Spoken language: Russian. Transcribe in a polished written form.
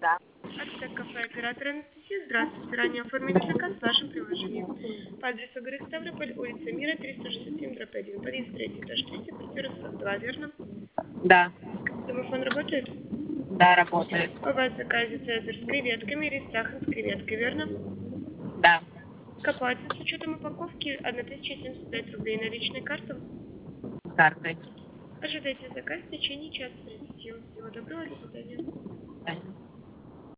Да. Артек кафе, оператор Анастасия. Здравствуйте. Ранее оформили заказ в нашем приложении. По адресу горы Ставрополь, улица Мира, 367/1. Подъезд 3 этаж, 300, квартира 42, верно? Да. Домофон работает? Да, работает. У вас в заказе цезарь с креветками или сахан с креветкой, верно? Да. Копается с учетом упаковки 1705 рублей. Наличная карта. С картой. Ожидайте заказ в течение часа 30. Всего доброго, до свидания. Да.